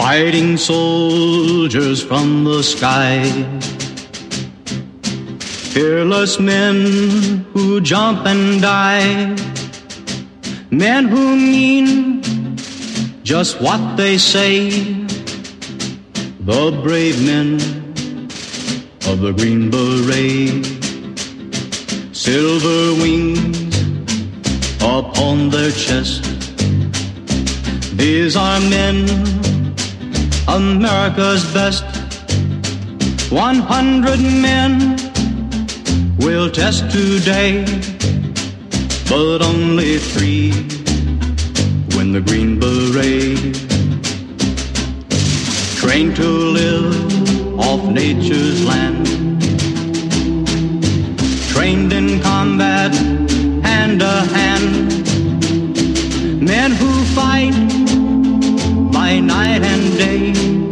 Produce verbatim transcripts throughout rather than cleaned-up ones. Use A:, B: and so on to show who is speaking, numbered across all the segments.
A: Fighting soldiers from the sky, fearless men who jump and die, men who mean just what they say, the brave men of the Green Beret, silver wings upon their chest. These are men, America's best. One hundred men will test today, but only three win the Green Beret. Trained to live off nature's land, trained in combat hand to hand, men who fight by night and day,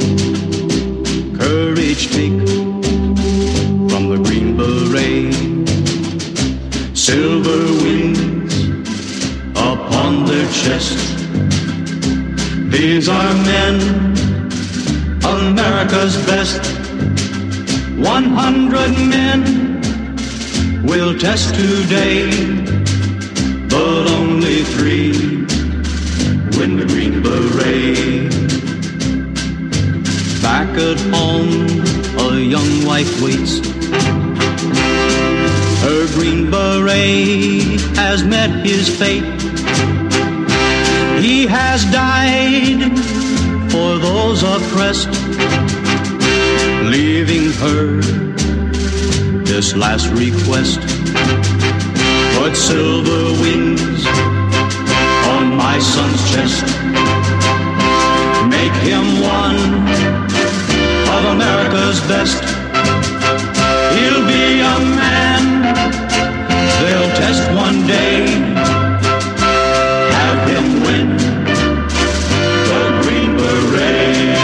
A: courage take from the Green Beret, silver wings upon their chest. These are men, America's best. One hundred men will test today, but only three win the Green Beret. Back at home, a young wife waits. Her Green Beret has met his fate. He has died for those oppressed, leaving her this last request. Put silver wings on my son's chest. Make him one of America's best. He'll be a man they'll test one day. Have him win the Green Beret.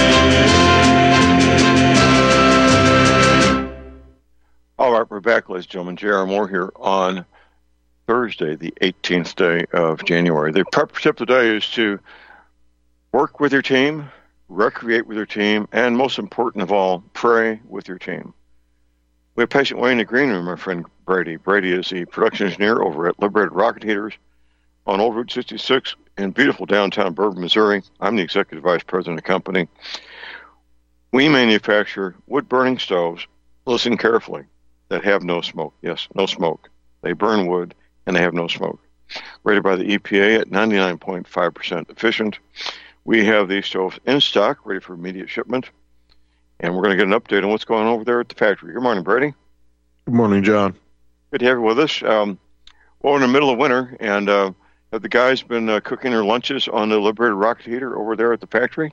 B: All right, we're back, ladies and gentlemen. J R. Moore here on Thursday, the eighteenth day of January. The purpose of today is to work with your team, recreate with your team, and most important of all, pray with your team. We have Patient Wayne in the green room, my friend Brady. Brady is the production engineer over at Liberated Rocket Heaters on Old Route sixty-six in beautiful downtown Bourbon, Missouri. I'm the executive vice president of the company. We manufacture wood-burning stoves, listen carefully, that have no smoke. Yes, no smoke. They burn wood, and they have no smoke. Rated by the E P A at ninety-nine point five percent efficient. We have these stoves in stock, ready for immediate shipment. And we're going to get an update on what's going on over there at the factory. Good morning, Brady.
C: Good morning, John.
B: Good to have you with us. Um, well, we're in the middle of winter, and uh, have the guys been uh, cooking their lunches on the Liberated Rocket Heater over there at the factory?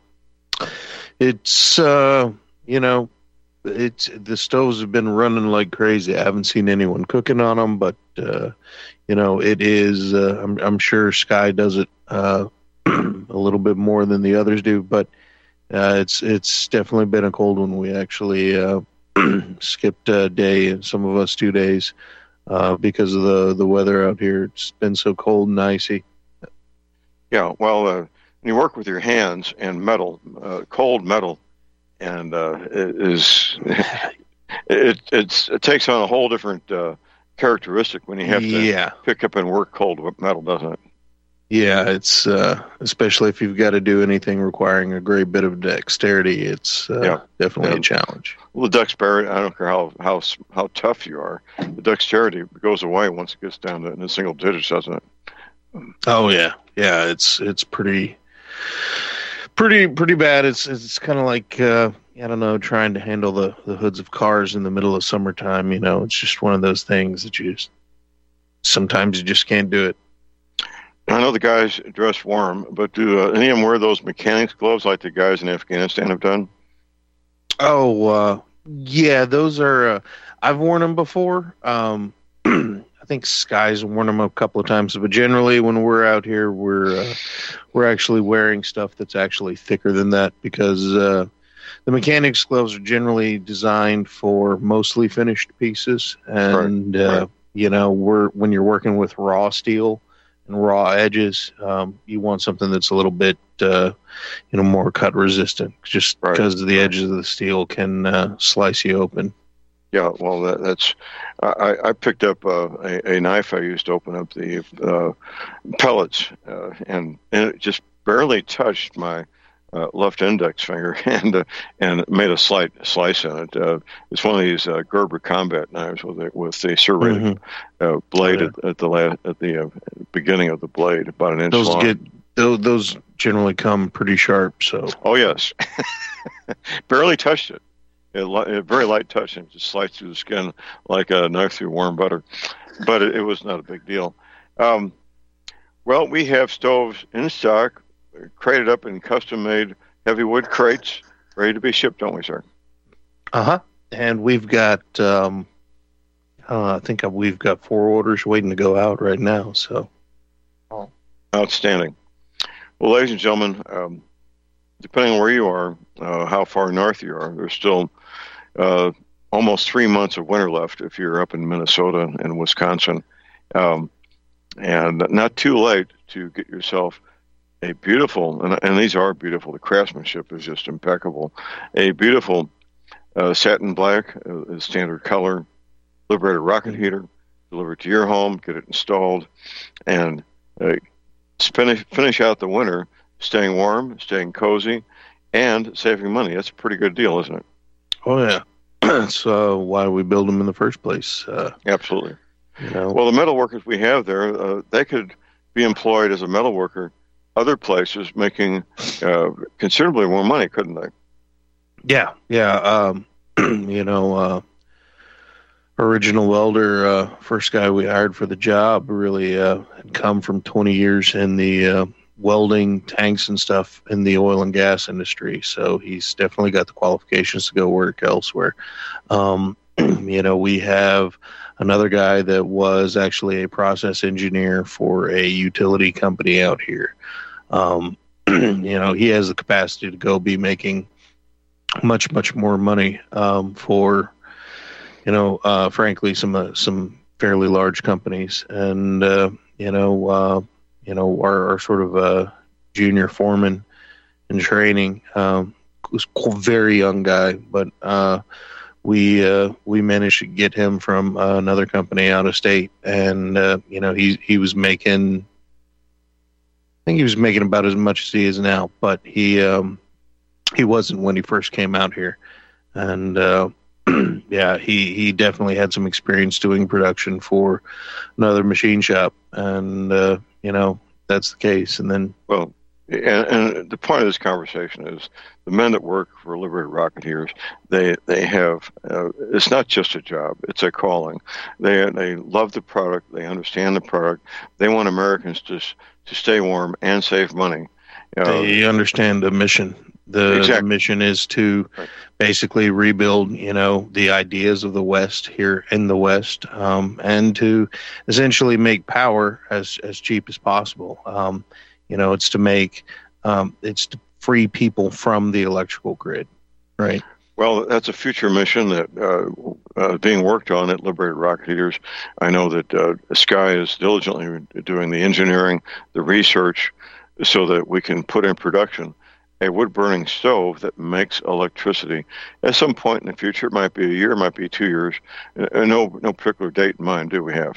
C: It's, uh, you know, it's the stoves have been running like crazy. I haven't seen anyone cooking on them, but, uh, you know, it is, uh, I'm, I'm sure Sky does it uh, a little bit more than the others do, but uh, it's it's definitely been a cold one. We actually uh, skipped a day, and some of us two days, uh, because of the, the weather out here. It's been so cold and icy.
B: Yeah, well, uh, when you work with your hands and metal, uh, cold metal, and uh, it is it it's it takes on a whole different uh, characteristic when you have to
C: yeah.
B: pick up and work cold metal, doesn't it?
C: Yeah, it's uh, especially if you've got to do anything requiring a great bit of dexterity. It's uh, yeah. definitely yeah. a challenge.
B: Well, the dexterity, I don't care how how how tough you are, the dexterity goes away once it gets down to in the single digits, doesn't it?
C: Oh yeah, yeah. It's it's pretty. Pretty, pretty bad. It's it's kind of like uh, I don't know, trying to handle the, the hoods of cars in the middle of summertime. You know, it's just one of those things that you just sometimes you just can't do it.
B: I know the guys dress warm, but do uh, any of them wear those mechanics gloves like the guys in Afghanistan have done?
C: Oh, uh, yeah, those are. Uh, I've worn them before. Um, I think Sky's worn them a couple of times, but generally when we're out here, we're uh, we're actually wearing stuff that's actually thicker than that because uh, the mechanics gloves are generally designed for mostly finished pieces, and
B: right.
C: Uh,
B: right.
C: you know, we're when you're working with raw steel, and raw edges. Um, you want something that's a little bit, uh, you know, more cut resistant, just
B: Right.
C: because the
B: Right.
C: edges of the steel can uh, slice you open.
B: Yeah, well, that, that's. I, I picked up uh, a, a knife I used to open up the uh, pellets, uh, and, and it just barely touched my uh, left index finger, and uh, and made a slight slice in it. Uh, it's one of these uh, Gerber combat knives with a, with the serrated
C: Mm-hmm.
B: uh, blade
C: Oh, yeah.
B: at, at the la- at the uh, beginning of the blade, about an inch
C: Those
B: long.
C: get those, those generally come pretty sharp. So
B: Oh yes, barely touched it. It, li- a very light touch, and just sliced through the skin like a knife through warm butter. But it, it was not a big deal. Um, well, we have stoves in stock, crated up in custom-made heavy wood crates, ready to be shipped, don't we, sir?
C: uh huh. And we've got um, uh, I think we've got four orders waiting to go out right now. So
B: Outstanding. Well, ladies and gentlemen, um, depending on where you are, uh, how far north you are, there's still uh, almost three months of winter left if you're up in Minnesota and Wisconsin. Um, and not too late to get yourself a beautiful, and, and these are beautiful, the craftsmanship is just impeccable, a beautiful uh, satin black, uh, standard color, Liberator rocket heater, delivered to your home, get it installed, and uh, finish, finish out the winter staying warm, staying cozy, and saving money. That's a pretty good deal, isn't it?
C: oh yeah, that's uh, why we build them in the first place. Uh,
B: Absolutely.
C: you know,
B: Well, the metal workers we have there, uh, they could be employed as a metal worker other places, making uh, considerably more money, couldn't they?
C: yeah, yeah. Um, you know, uh, original welder, uh, first guy we hired for the job, really uh, had come from twenty years in the uh, welding tanks and stuff in the oil and gas industry. So he's definitely got the qualifications to go work elsewhere. Um, you know, we have another guy that was actually a process engineer for a utility company out here. Um, you know, he has the capacity to go be making much, much more money um, for, you know, uh, frankly, some uh, some fairly large companies. And, uh, you know, uh, you know, our, our sort of uh, junior foreman in training um, was a very young guy, but uh, we uh, we managed to get him from uh, another company out of state, and uh, you know, he he was making, I think he was making about as much as he is now, but he um, he wasn't when he first came out here, and uh, yeah, he he definitely had some experience doing production for another machine shop, and uh, you know, that's the case. And then,
B: Well, and, and the point of this conversation is the men that work for Liberator Rocketeers, they they have uh, it's not just a job; it's a calling. They they love the product, they understand the product, they want Americans to to stay warm and save money. Uh,
C: they understand the mission. The,
B: Exactly.
C: the mission is to
B: Right.
C: basically rebuild, you know, the ideas of the West here in the West, um, and to essentially make power as as cheap as possible. Um, you know, it's to make um, it's to free people from the electrical grid, right?
B: Well, that's a future mission that uh, uh, being worked on at Liberated Rocketeers. I know that uh, Sky is diligently doing the engineering, the research, so that we can put in production a wood-burning stove that makes electricity. At some point in the future, it might be a year, it might be two years. Uh, no, no particular date in mind, do we have?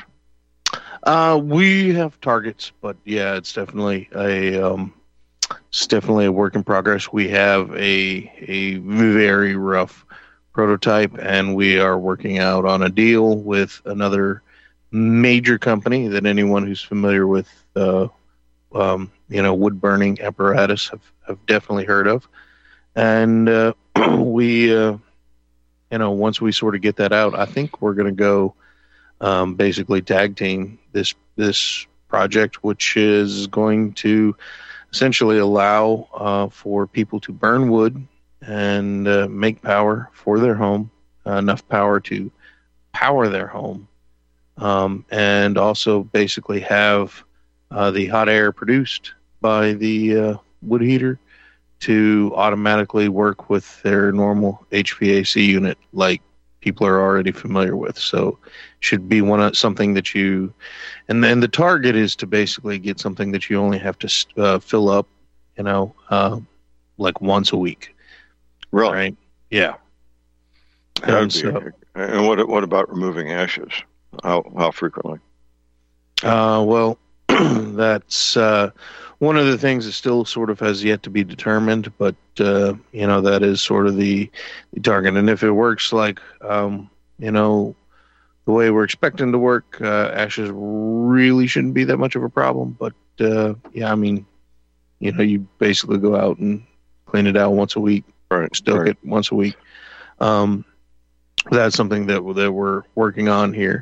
C: Uh, we have targets, but yeah, it's definitely a um, it's definitely a work in progress. We have a a very rough prototype, and we are working out on a deal with another major company that anyone who's familiar with uh, um, you know, wood burning apparatus have, have definitely heard of. And uh, we uh, you know, once we sort of get that out, I think we're going to go um, basically tag team this this project, which is going to essentially allow uh, for people to burn wood and uh, make power for their home, uh, enough power to power their home, um, and also basically have uh, the hot air produced by the uh, wood heater to automatically work with their normal H V A C unit like people are already familiar with. So should be one of something that you, and then the target is to basically get something that you only have to uh, fill up, you know, uh, like once a week.
B: Really?
C: Right? Yeah.
B: And,
C: And, so,
B: and what what about removing ashes? How how frequently?
C: uh, well, that's uh, one of the things that still sort of has yet to be determined, but uh, you know, that is sort of the, the target. And if it works like um, you know, the way we're expecting to work, uh, ashes really shouldn't be that much of a problem. But uh, yeah, I mean, you know, you basically go out and clean it out once a week,
B: right?
C: Stoke
B: right.
C: it once a week. Um, that's something that that we're working on here.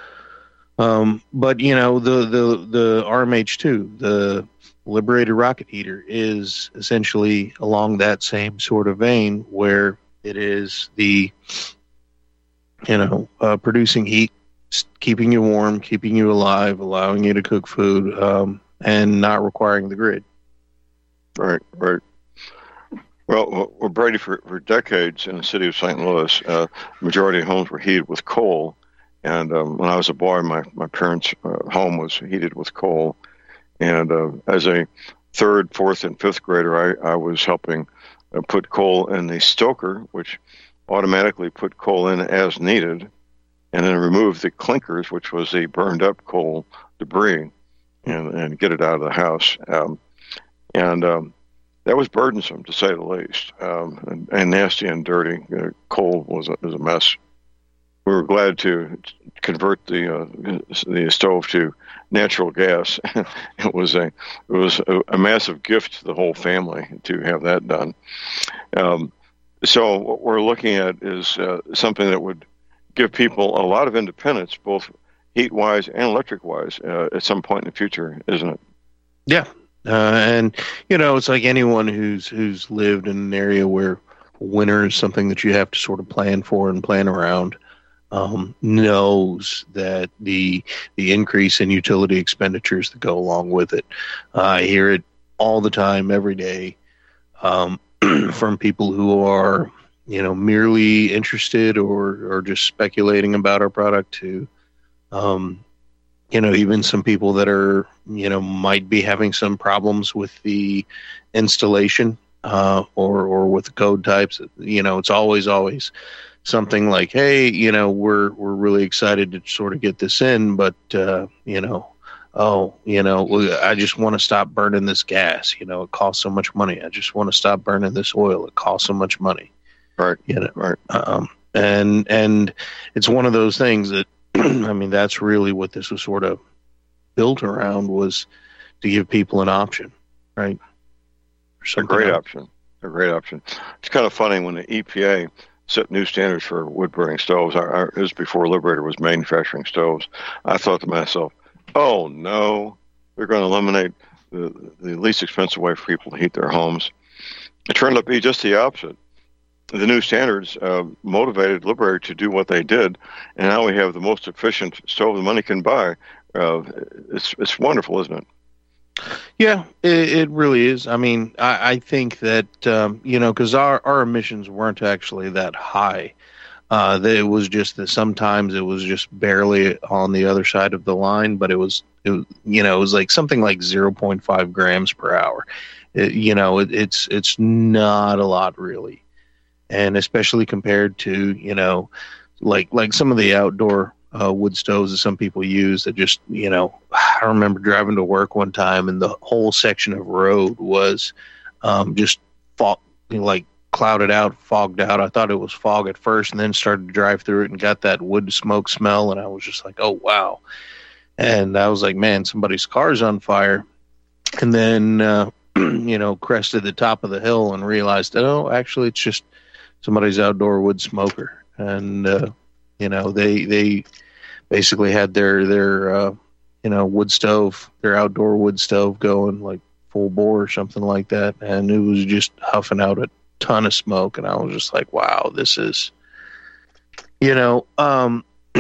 C: Um, but you know, the the the R M H two, the Liberator rocket heater, is essentially along that same sort of vein, where it is the, you know, uh, producing heat, keeping you warm, keeping you alive, allowing you to cook food, um, and not requiring the grid.
B: Right, right. Well, well Brady, for, for decades in the city of Saint Louis, uh, the majority of homes were heated with coal. And um, when I was a boy, my, my parents' uh, home was heated with coal. And uh, as a third, fourth, and fifth grader, I, I was helping uh, put coal in the stoker, which automatically put coal in as needed, and then remove the clinkers, which was the burned up coal debris, and, and get it out of the house. Um, and um, that was burdensome, to say the least, um, and, and nasty and dirty. Uh, coal was a, was a mess. We were glad to convert the uh, the stove to natural gas. It was a it was a, a massive gift to the whole family to have that done. Um, so what we're looking at is uh, something that would give people a lot of independence, both heat-wise and electric-wise, uh, at some point in the future, isn't it?
C: Yeah, uh, and you know, it's like anyone who's who's lived in an area where winter is something that you have to sort of plan for and plan around. Um, knows that the the increase in utility expenditures that go along with it. Uh, I hear it all the time, every day, um, from people who are, you know, merely interested or or just speculating about our product to, um, you know, even some people that are, you know, might be having some problems with the installation uh, or or with the code types. You know, it's always always something like, hey, you know, we're we're really excited to sort of get this in, but uh, you know, oh, you know, I just want to stop burning this gas. You know, it costs so much money. I just want to stop burning this oil. It costs so much money.
B: Right.
C: You know,
B: right.
C: Um, and and it's one of those things that, I mean, that's really what this was sort of built around, was to give people an option, right?
B: A great else. option. A great option. It's kind of funny when the E P A set new standards for wood-burning stoves. I, I, it was before Liberator was manufacturing stoves. I thought to myself, oh, no, they're going to eliminate the, the least expensive way for people to heat their homes. It turned out to be just the opposite. The new standards uh, motivated Liberator to do what they did, and now we have the most efficient stove the money can buy. Uh, it's it's wonderful, isn't it?
C: Yeah, it, it really is. I mean, I, I think that, um, you know, because our, our emissions weren't actually that high. Uh, that it was just that sometimes it was just barely on the other side of the line, but it was, it was you know, it was like something like zero point five grams per hour. It, you know, it, it's it's not a lot really. And especially compared to, you know, like like some of the outdoor Uh, wood stoves that some people use that just, you know, I remember driving to work one time and the whole section of road was um, just fog, you know, like clouded out, fogged out. I thought it was fog at first, and then started to drive through it and got that wood smoke smell. And I was just like, oh, wow. And I was like, man, somebody's car's on fire. And then, uh, you know, crested the top of the hill and realized that, oh, actually, it's just somebody's outdoor wood smoker. And, uh, you know, they, they, basically had their their uh, you know wood stove, their outdoor wood stove going like full bore or something like that, and it was just huffing out a ton of smoke. And I was just like, wow, this is, you know, um,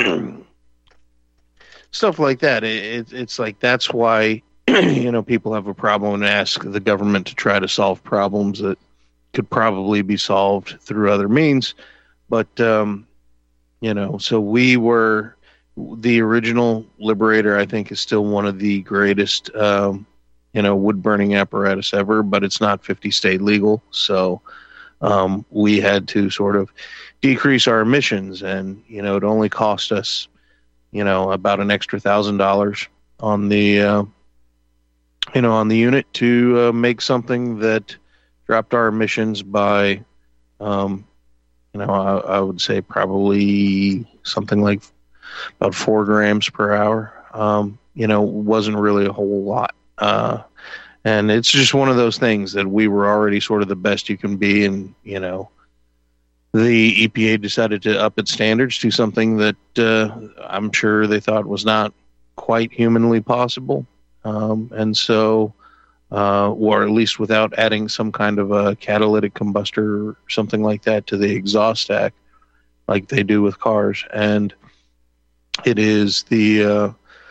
C: stuff like that. It, it, it's like that's why you know people have a problem and ask the government to try to solve problems that could probably be solved through other means, but um, you know, so we were the original Liberator. I think is still one of the greatest, um, you know, wood burning apparatus ever, but it's not fifty state legal. So um, we had to sort of decrease our emissions, and you know, it only cost us, you know, about an extra thousand dollars on the, uh, you know, on the unit to uh, make something that dropped our emissions by, um, you know, I, I would say probably something like about four grams per hour. Um, you know, wasn't really a whole lot. Uh, and it's just one of those things that we were already sort of the best you can be. And, you know, the E P A decided to up its standards to something that uh, I'm sure they thought was not quite humanly possible. Um, and so, uh, or at least without adding some kind of a catalytic combustor or something like that to the exhaust stack, like they do with cars. And it is the, uh,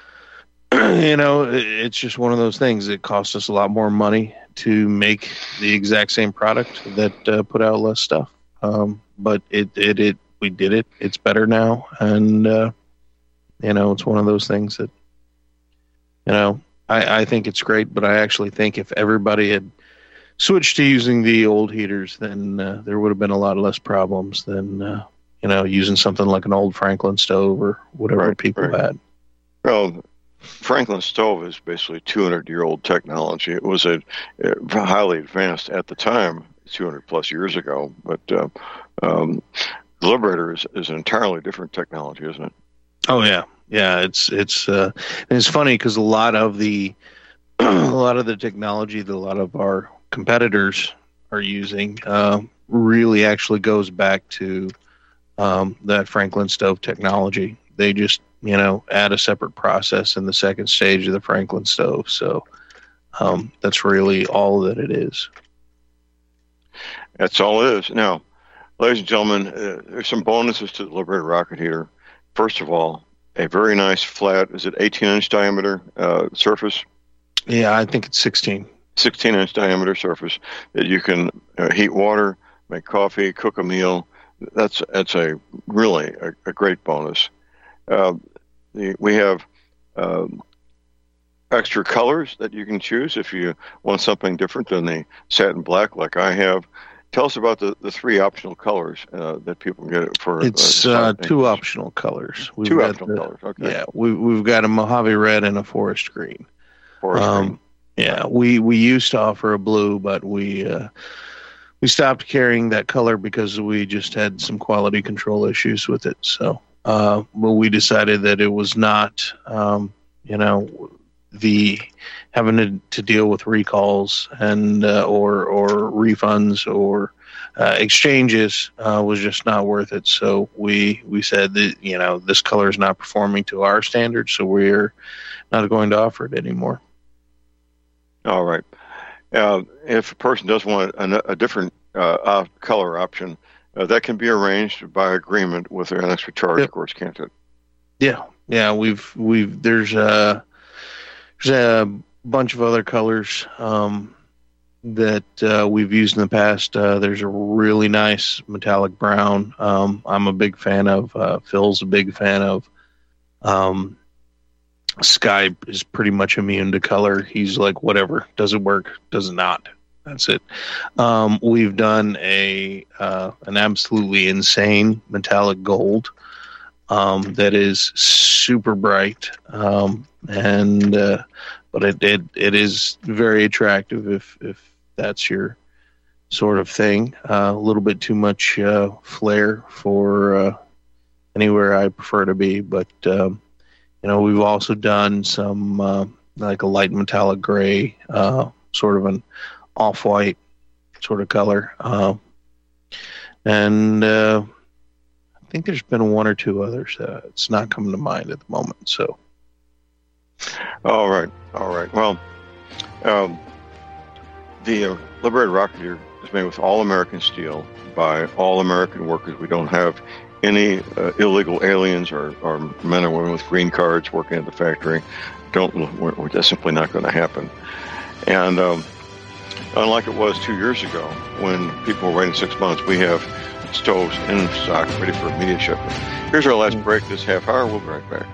C: you know, it's just one of those things. It costs us a lot more money to make the exact same product that uh, put out less stuff. Um, but it, it, it, we did it. It's better now. And, uh, you know, it's one of those things that, you know, I, I think it's great, but I actually think if everybody had switched to using the old heaters, then uh, there would have been a lot less problems than, uh, you know, using something like an old Franklin stove or whatever
B: Right,
C: people
B: right.
C: had.
B: Well, Franklin stove is basically two hundred year old technology. It was a, a highly advanced at the time, two hundred plus years ago. But uh, um, the Liberator is, is an entirely different technology, isn't it?
C: Oh yeah, yeah. It's it's uh, and it's funny because a lot of the a lot of the technology that a lot of our competitors are using uh, really actually goes back to um, that Franklin stove technology. They just, you know, add a separate process in the second stage of the Franklin stove. So um, that's really all that it is.
B: That's all it is. Now, ladies and gentlemen, uh, there's some bonuses to the Liberator rocket heater. First of all, a very nice flat, is it eighteen inch diameter uh, surface?
C: Yeah, I think it's sixteen.
B: sixteen inch diameter surface that you can uh, heat water, make coffee, cook a meal. That's that's a really a, a great bonus. Uh, the, we have um, extra colors that you can choose if you want something different than the satin black like I have. Tell us about the, the three optional colors uh, that people can get for.
C: It's uh, two optional colors. We've
B: two
C: got
B: optional
C: the,
B: colors. Okay.
C: Yeah, we, we've got a Mojave red and a forest green.
B: Forest
C: um,
B: green.
C: Yeah, we, we used to offer a blue, but we uh, we stopped carrying that color because we just had some quality control issues with it. So, uh, but we decided that it was not, um, you know, the having to, to deal with recalls and uh, or or refunds or uh, exchanges uh, was just not worth it. So we we said that, you know, this color is not performing to our standards, so we're not going to offer it anymore.
B: All right. Uh, if a person does want a, a different uh, uh, color option, uh, that can be arranged by agreement with an extra charge,
C: Yep.
B: of course, can't it?
C: Yeah, yeah. We've we've there's a there's a bunch of other colors um, that uh, we've used in the past. Uh, there's a really nice metallic brown. Um, I'm a big fan of. Uh, Phil's a big fan of. Um, Sky is pretty much immune to color. He's like, whatever, does it work? Does it not? That's it. Um, we've done a uh, an absolutely insane metallic gold um, that is super bright, um, and uh, but it, it it is very attractive if if that's your sort of thing. Uh, a little bit too much uh, flare for uh, anywhere I prefer to be, but. Um, You know, we've also done some uh, like a light metallic gray, uh, sort of an off-white sort of color. Uh, and uh, I think there's been one or two others. Uh, it's not coming to mind at the moment. So,
B: All right. All right. Well, um, the uh, Liberator rocket heater is made with all-American steel by all-American workers. We don't have any uh, illegal aliens or, or men or women with green cards working at the factory. Don't we're, we're, that's simply not going to happen. And um, unlike it was two years ago when people were waiting six months, we have stoves in stock, ready for immediate shipment. Here's our last break this half hour. We'll be right back.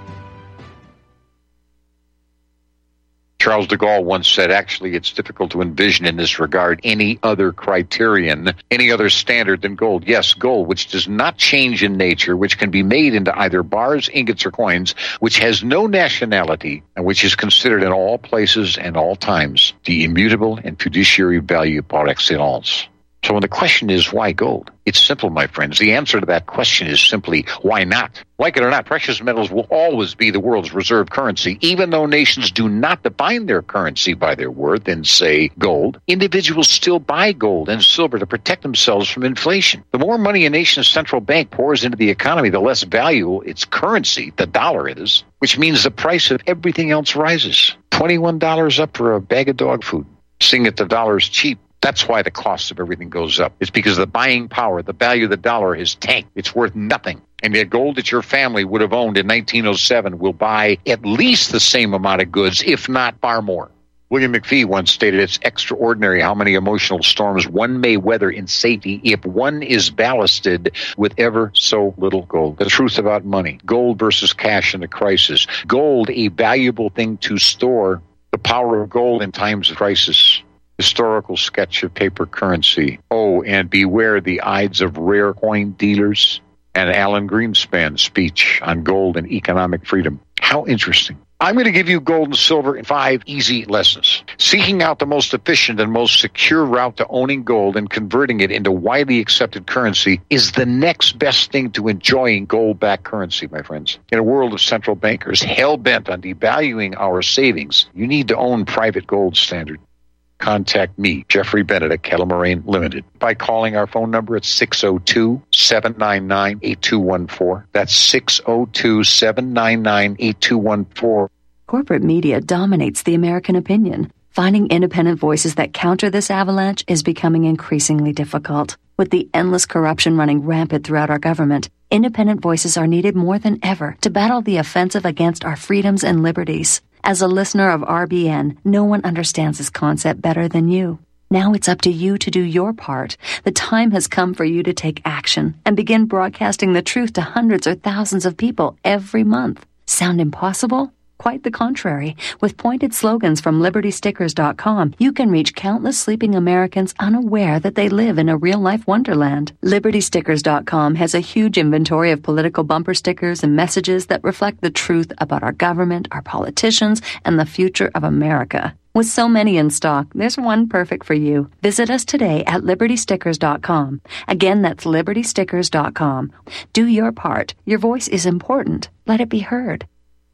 D: Charles de Gaulle once said, actually, it's difficult to envision in this regard any other criterion, any other standard than gold. Yes, gold, which does not change in nature, which can be made into either bars, ingots, or coins, which has no nationality, and which is considered in all places and all times the immutable and fiduciary value par excellence. So when the question is, why gold? It's simple, my friends. The answer to that question is simply, why not? Like it or not, precious metals will always be the world's reserve currency. Even though nations do not define their currency by their worth in, say, gold, individuals still buy gold and silver to protect themselves from inflation. The more money a nation's central bank pours into the economy, the less valuable its currency, the dollar, is, which means the price of everything else rises. twenty-one dollars up for a bag of dog food. Seeing that the dollar is cheap, that's why the cost of everything goes up. It's because the buying power, the value of the dollar has tanked. It's worth nothing. And yet gold that your family would have owned in nineteen oh seven will buy at least the same amount of goods, if not far more. William McFee once stated, it's extraordinary how many emotional storms one may weather in safety if one is ballasted with ever so little gold. The truth about money, gold versus cash in a crisis. Gold, a valuable thing to store. The power of gold in times of crisis. Historical sketch of paper currency. Oh, and beware the Ides of rare coin dealers. And Alan Greenspan's speech on gold and economic freedom. How interesting. I'm going to give you gold and silver in five easy lessons. Seeking out the most efficient and most secure route to owning gold and converting it into widely accepted currency is the next best thing to enjoying gold-backed currency, my friends. In a world of central bankers hell-bent on devaluing our savings, you need to own private gold standard. Contact me, Jeffrey Bennett at Kettle Moraine Limited, by calling our phone number at six oh two, seven nine nine, eight two one four. That's six oh two, seven nine nine, eight two one four.
E: Corporate media dominates the American opinion. Finding independent voices that counter this avalanche is becoming increasingly difficult. With the endless corruption running rampant throughout our government, independent voices are needed more than ever to battle the offensive against our freedoms and liberties. As a listener of R B N, no one understands this concept better than you. Now it's up to you to do your part. The time has come for you to take action and begin broadcasting the truth to hundreds or thousands of people every month. Sound impossible? Quite the contrary. With pointed slogans from Liberty Stickers dot com, you can reach countless sleeping Americans unaware that they live in a real-life wonderland. Liberty Stickers dot com has a huge inventory of political bumper stickers and messages that reflect the truth about our government, our politicians, and the future of America. With so many in stock, there's one perfect for you. Visit us today at Liberty Stickers dot com. Again, that's Liberty Stickers dot com. Do your part. Your voice is important. Let it be heard.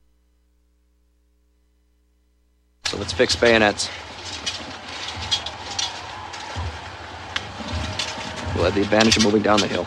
F: So let's fix bayonets. We'll have the advantage of moving down the hill.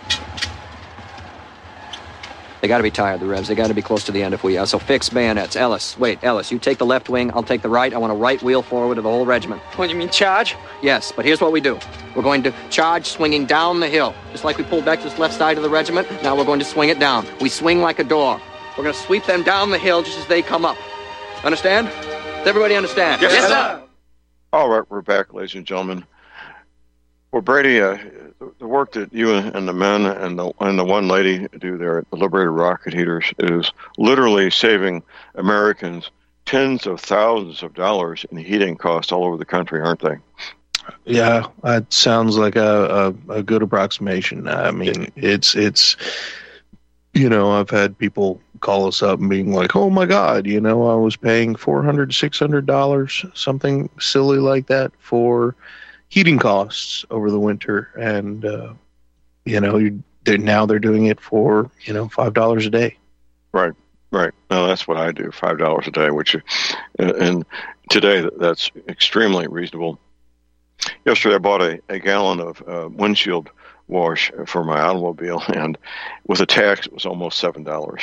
F: They got to be tired, the Revs. They got to be close to the end if we are. So fix bayonets. Ellis, wait, Ellis, you take the left wing, I'll take the right. I want a right wheel forward of the whole regiment.
G: What, you mean charge?
F: Yes, but here's what we do. We're going to charge swinging down the hill. Just like we pulled back this left side of the regiment, now we're going to swing it down. We swing like a door. We're going to sweep them down the hill just as they come up. Understand? Does everybody understand?
G: Yes, yes sir.
B: All right, we're back, ladies and gentlemen. Well, Brady, uh, the work that you and the men and the and the one lady do there at the Liberated Rocket Heaters is literally saving Americans tens of thousands of dollars in heating costs all over the country, aren't they?
C: Yeah, that sounds like a, a, a good approximation. I mean, it's it's you know, I've had people call us up and being like, oh my God, you know, I was paying four hundred dollars, six hundred dollars, something silly like that for heating costs over the winter. And, uh, you know, you, they're, now they're doing it for, you know, five dollars a day.
B: Right, right. No, that's what I do, five dollars a day, which, and, and today that's extremely reasonable. Yesterday I bought a, a gallon of uh, windshield wash for my automobile, and with a tax it was almost seven dollars.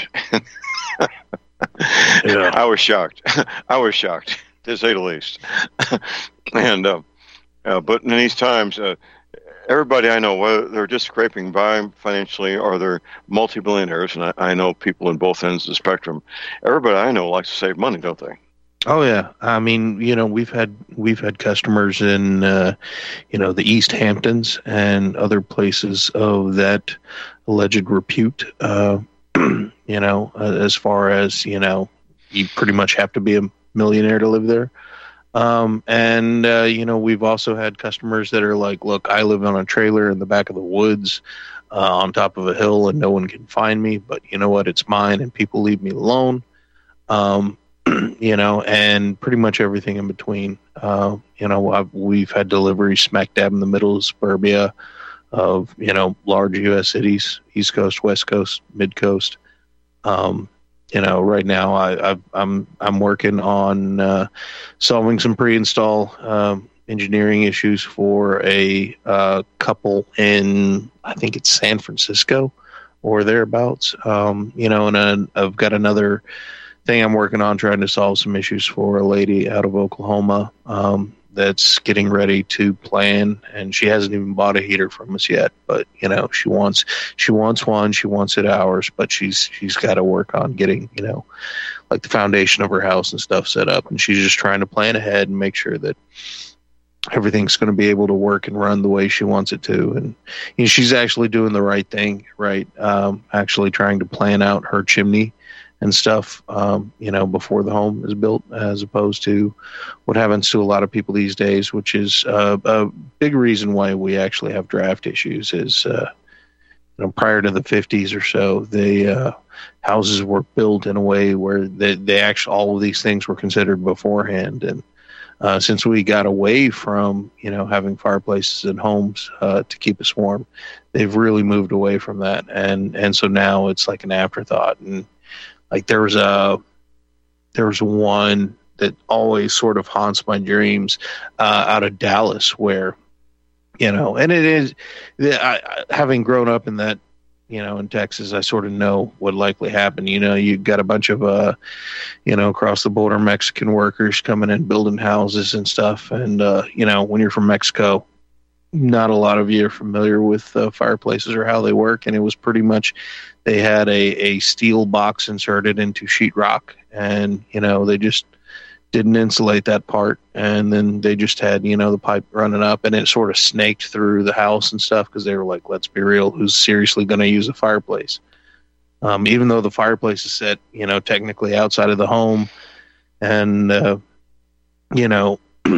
B: Yeah. I was shocked. I was shocked, to say the least. and uh, uh, but in these times, uh, everybody I know, whether they're just scraping by financially or they're multi-billionaires, and I, I know people in both ends of the spectrum, everybody I know likes to save money, don't they?
C: Oh yeah, I mean, you know, we've had we've had customers in, uh, you know, the East Hamptons and other places of that alleged repute. Uh, you know, uh, as far as you know, you pretty much have to be a millionaire to live there. Um, and uh, you know, we've also had customers that are like, "Look, I live on a trailer in the back of the woods, uh, on top of a hill, and no one can find me. But you know what? It's mine, and people leave me alone." Um, you know, and pretty much everything in between. Uh, you know, I've, we've had deliveries smack dab in the middle of suburbia of, you know, large U S cities, East Coast, West Coast, Mid Coast. Um, you know, right now I, I've, I'm I'm working on uh, solving some pre-install um, engineering issues for a uh, couple in, I think it's San Francisco or thereabouts. Um, you know, and uh, I've got another thing I'm working on trying to solve some issues for a lady out of Oklahoma um, that's getting ready to plan, and she hasn't even bought a heater from us yet. But you know, she wants she wants one, she wants it ours, but she's she's got to work on getting, you know, like the foundation of her house and stuff set up, and she's just trying to plan ahead and make sure that everything's going to be able to work and run the way she wants it to. And you know, she's actually doing the right thing, right? Um, actually trying to plan out her chimney and stuff, um, you know, before the home is built, as opposed to what happens to a lot of people these days, which is uh, a big reason why we actually have draft issues. Is uh, you know, prior to the fifties or so, the uh, houses were built in a way where they, they actually all of these things were considered beforehand, and uh, since we got away from, you know, having fireplaces in homes uh, to keep us warm, they've really moved away from that, and and so now it's like an afterthought. And like there was a, there was one that always sort of haunts my dreams uh, out of Dallas, where, you know, and it is, I, I, having grown up in that, you know, in Texas, I sort of know what likely happened. You know, you got a bunch of, uh, you know, across the border Mexican workers coming in building houses and stuff, and uh, you know, when you're from Mexico, not a lot of you are familiar with uh, fireplaces or how they work, and it was pretty much they had a, a steel box inserted into sheetrock, and you know, they just didn't insulate that part, and then they just had, you know, the pipe running up, and it sort of snaked through the house and stuff, because they were like, let's be real, who's seriously going to use a fireplace? Um, even though the fireplace is set, you know, technically outside of the home, and uh, you know,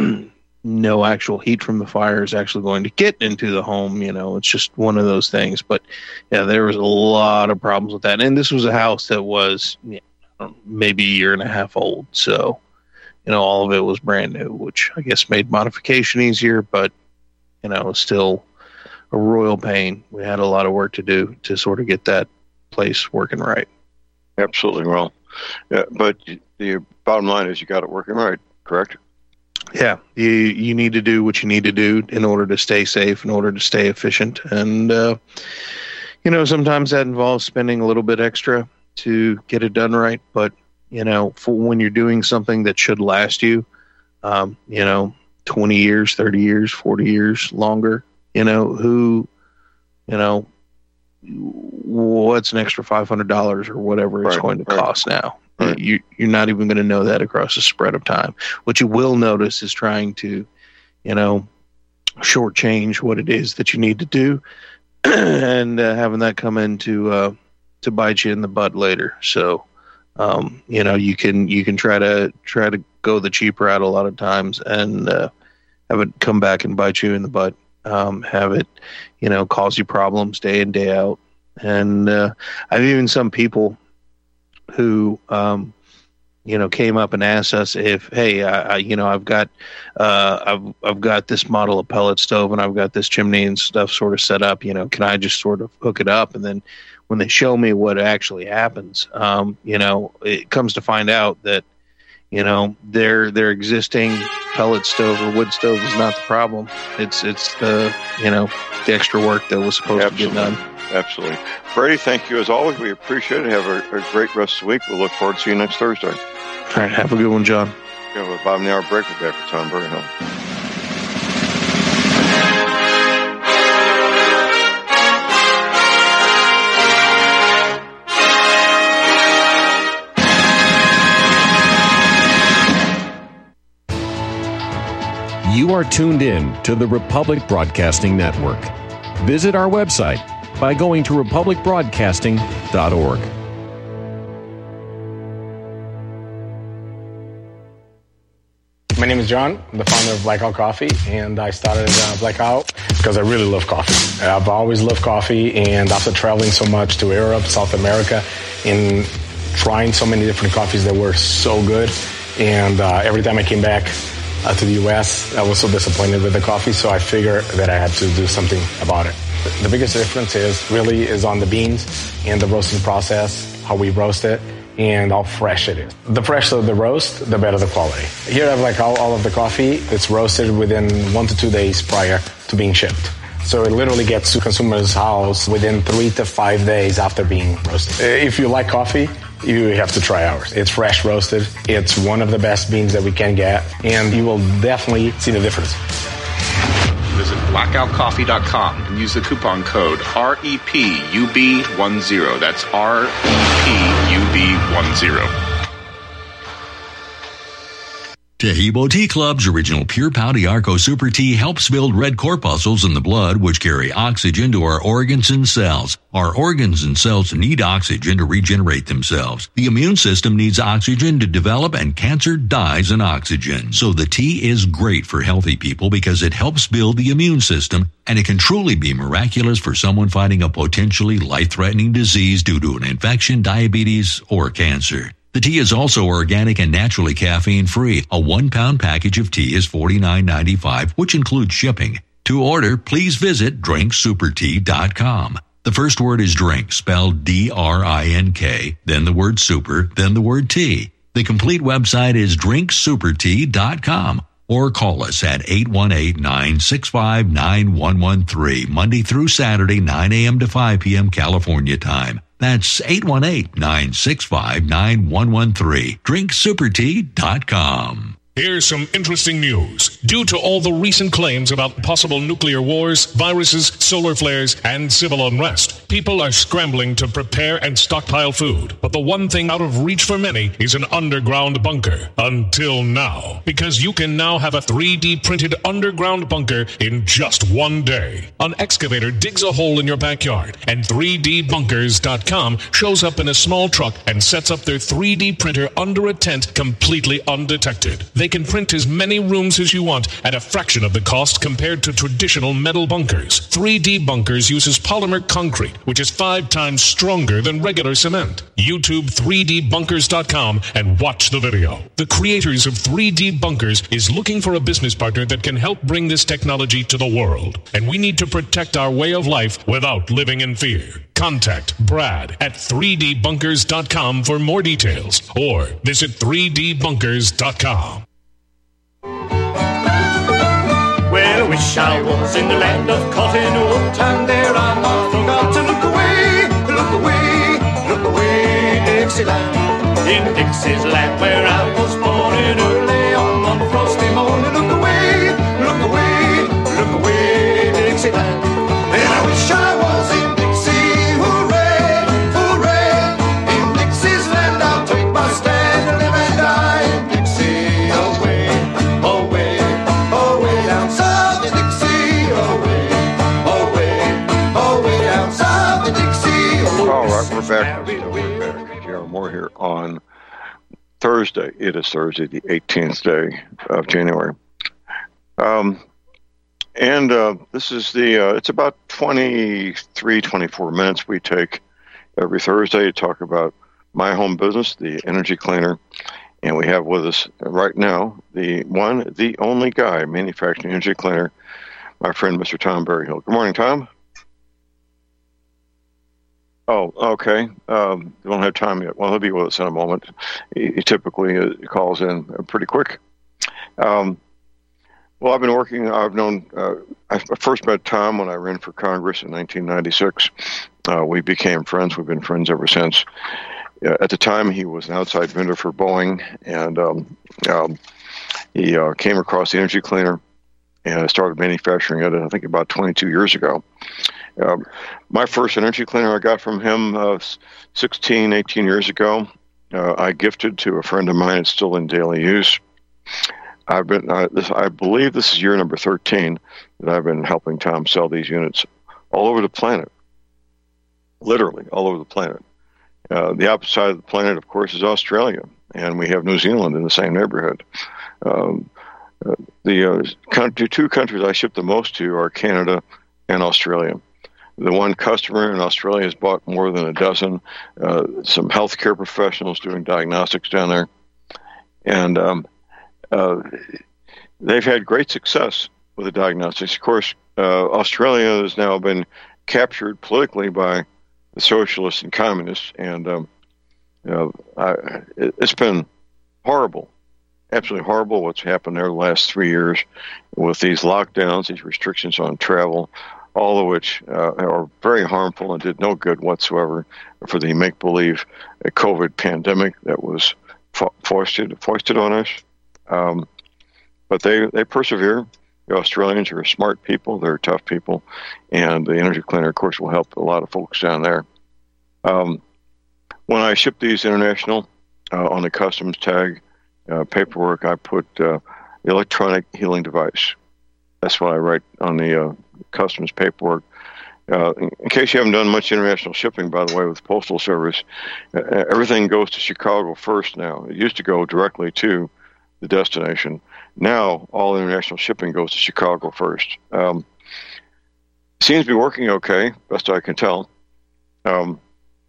C: no actual heat from the fire is actually going to get into the home. You know, it's just one of those things. But yeah, there was a lot of problems with that. And this was a house that was, you know, maybe a year and a half old. So, you know, all of it was brand new, which I guess made modification easier, but, you know, still a royal pain. We had a lot of work to do to sort of get that place working right.
B: Absolutely. Well, yeah, but the bottom line is you got it working right, correct?
C: Yeah, you you need to do what you need to do in order to stay safe, in order to stay efficient. And, uh, you know, sometimes that involves spending a little bit extra to get it done right. But, you know, for when you're doing something that should last you, um, you know, twenty years, thirty years, forty years longer, you know, who, you know, what's an extra five hundred dollars or whatever it's
B: right,
C: going to
B: right.
C: cost now?
B: Right.
C: You, you're not even going to know that across a spread of time. What you will notice is trying to, you know, shortchange what it is that you need to do, and uh, having that come in to, uh, to bite you in the butt later. So, um, you know, you can you can try to try to go the cheap route a lot of times, and uh, have it come back and bite you in the butt. Um, have it, you know, cause you problems day in, day out. And uh, I've even some people who, um, you know, came up and asked us if, hey, I, I, you know, I've got, uh, I've, I've got this model of pellet stove, and I've got this chimney and stuff sort of set up, you know, can I just sort of hook it up? And then when they show me what actually happens, um, you know, it comes to find out that, you know, their, their existing pellet stove or wood stove is not the problem. It's, it's the, you know, the extra work that was supposed
B: Absolutely.
C: to get done.
B: Absolutely. Brady, thank you as always. We appreciate it. Have a, a great rest of the week. We'll look forward to seeing you next Thursday.
C: All right. Have a good one, John.
B: We have a bottom of the hour break. We'll be back with Tom Berryhill.
G: You are tuned in to the Republic Broadcasting Network. Visit our website by going to republic broadcasting dot org.
H: My name is John. I'm the founder of Blackout Coffee, and I started uh, Blackout because I really love coffee. I've always loved coffee, and after traveling so much to Europe, South America, and trying so many different coffees that were so good, and uh, every time I came back uh, to the U S, I was so disappointed with the coffee, so I figured that I had to do something about it. The biggest difference is really is on the beans and the roasting process, how we roast it, and how fresh it is. The fresher the roast, the better the quality. Here I have like all, all of the coffee. It's roasted within one to two days prior to being shipped. So it literally gets to consumers' house within three to five days after being roasted. If you like coffee, you have to try ours. It's fresh roasted. It's one of the best beans that we can get, and you will definitely see the difference.
I: Visit blackout coffee dot com and use the coupon code R E P U B ten. That's R E P U B ten.
J: Tahibo Tea Club's original Pure Pouty Arco Super Tea helps build red corpuscles in the blood, which carry oxygen to our organs and cells. Our organs and cells need oxygen to regenerate themselves. The immune system needs oxygen to develop, and cancer dies in oxygen. So the tea is great for healthy people because it helps build the immune system, and it can truly be miraculous for someone fighting a potentially life-threatening disease due to an infection, diabetes, or cancer. The tea is also organic and naturally caffeine-free. A one-pound package of tea is forty-nine ninety-five, which includes shipping. To order, please visit drink super tea dot com. The first word is drink, spelled D R I N K, then the word super, then the word tea. The complete website is drink super tea dot com. Or call us at eight one eight, nine six five, nine one one three, Monday through Saturday, nine a.m. to five p.m. California time. That's eight one eight, nine six five, nine one one three. drink super tea dot com.
K: Here's some interesting news. Due to all the recent claims about possible nuclear wars, viruses, solar flares, and civil unrest, people are scrambling to prepare and stockpile food. But the one thing out of reach for many is an underground bunker. Until now. Because you can now have a three D printed underground bunker in just one day. An excavator digs a hole in your backyard, and three D bunkers dot com shows up in a small truck and sets up their three D printer under a tent completely undetected. They can print as many rooms as you want at a fraction of the cost compared to traditional metal bunkers. three D Bunkers uses polymer concrete, which is five times stronger than regular cement. YouTube three D bunkers dot com and watch the video. The creators of three D Bunkers is looking for a business partner that can help bring this technology to the world. And we need to protect our way of life without living in fear. Contact Brad at three D bunkers dot com for more details, or visit three D bunkers dot com.
L: Well, I wish I was in the land of cotton wool, and there I not forgot to look away, look away, look away, Dixieland. In Dixie's land where I was born in early on one frosty morning, look away, look away, look away, Dixieland. And I wish I was in Dixie, hooray, hooray. In Dixie's land I'll take my stand, live and die in Dixie, away, away, away down south in Dixie, away, away, away down south in Dixie.
B: All right, we're back. We're back. Jeremy Moore here on Thursday. It is Thursday, the eighteenth day of January. Um, and uh, this is the, uh, it's about twenty-three, twenty-four minutes we take every Thursday to talk about my home business, the Energy Cleaner. And we have with us right now the one, the only guy manufacturing Energy Cleaner, my friend, Mister Tom Berryhill. Good morning, Tom. Oh, okay. Um, we don't have time yet. Well, he'll be with us in a moment. He, he typically uh, calls in pretty quick. Um, well, I've been working, I've known, uh, I first met Tom when I ran for Congress in nineteen ninety-six. Uh, we became friends. We've been friends ever since. Uh, at the time, he was an outside vendor for Boeing, and um, um, he uh, came across the Energy Cleaner and started manufacturing it, I think, about twenty-two years ago. Um, my first Energy Cleaner I got from him uh, sixteen, eighteen years ago. Uh, I gifted to a friend of mine. It's still in daily use. I've been, uh, this, I believe this is year number thirteen that I've been helping Tom sell these units all over the planet, literally all over the planet. Uh, the opposite side of the planet, of course, is Australia, and we have New Zealand in the same neighborhood. Um, uh, the uh, country, two countries I ship the most to are Canada and Australia. The one customer in Australia has bought more than a dozen, uh, some healthcare professionals doing diagnostics down there. And um, uh, they've had great success with the diagnostics. Of course, uh, Australia has now been captured politically by the socialists and communists, and um, you know, I, it, it's been horrible, absolutely horrible what's happened there the last three years with these lockdowns, these restrictions on travel, all of which uh, are very harmful and did no good whatsoever for the make-believe COVID pandemic that was fo- foisted foisted on us. Um, but they, they persevere. The Australians are smart people. They're tough people. And the Energy Cleaner, of course, will help a lot of folks down there. Um, when I ship these international, uh, on the customs tag uh, paperwork, I put uh, electronic healing device. That's what I write on the uh, customs paperwork. Uh, in, in case you haven't done much international shipping, by the way, with the Postal Service, uh, everything goes to Chicago first now. It used to go directly to the destination. Now, all international shipping goes to Chicago first. Um, seems to be working okay, best I can tell. Um,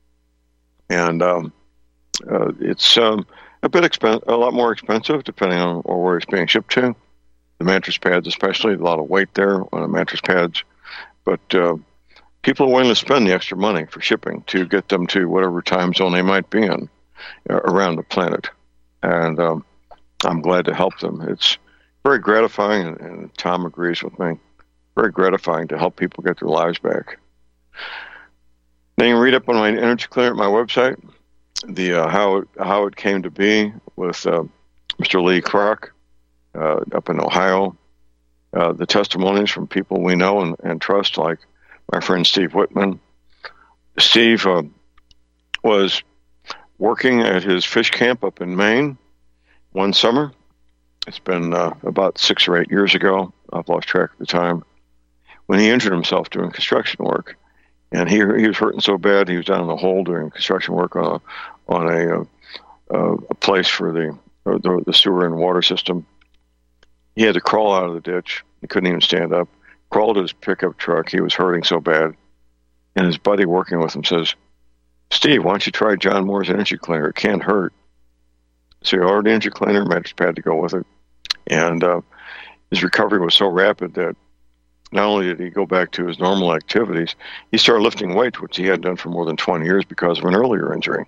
B: and um, uh, it's um, a bit expen- a lot more expensive, depending on where it's being shipped to. The mattress pads, especially, a lot of weight there on the mattress pads. But uh, people are willing to spend the extra money for shipping to get them to whatever time zone they might be in uh, around the planet. And um, I'm glad to help them. It's very gratifying, and, and Tom agrees with me, very gratifying to help people get their lives back. Then you can read up on my Energy Cleaner at my website, the uh, how, it, how it came to be with uh, Mister Lee Kroc. Uh, up in Ohio, uh, the testimonies from people we know and, and trust, like my friend Steve Whitman. Steve uh, was working at his fish camp up in Maine one summer. It's been uh, about six or eight years ago. I've lost track of the time, when he injured himself doing construction work. And he he was hurting so bad, he was down in the hole doing construction work on a, on a, uh, a place for the, the the sewer and water system. He had to crawl out of the ditch. He couldn't even stand up. Crawled to his pickup truck. He was hurting so bad. And his buddy working with him says, "Steve, why don't you try John Moore's Energy Cleaner? It can't hurt." So he ordered the Energy Cleaner, mattress pad to go with it. And uh, his recovery was so rapid that not only did he go back to his normal activities, he started lifting weights, which he hadn't done for more than twenty years because of an earlier injury.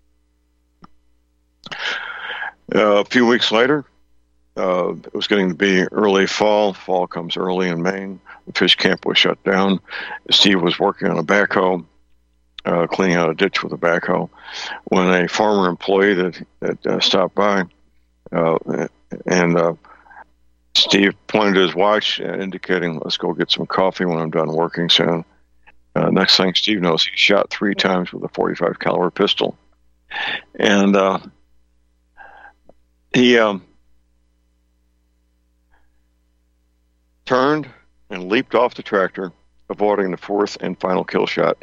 B: Uh, a few weeks later, Uh, it was getting to be early fall. Fall comes early in Maine. The fish camp was shut down. Steve was working on a backhoe, uh, cleaning out a ditch with a backhoe, when a farmer employee that, that uh, stopped by, uh, and uh, Steve pointed to his watch, uh, indicating, "Let's go get some coffee when I'm done working soon." Uh, next thing Steve knows, he shot three times with a forty-five caliber pistol. And uh, he... Um, turned and leaped off the tractor, avoiding the fourth and final kill shot.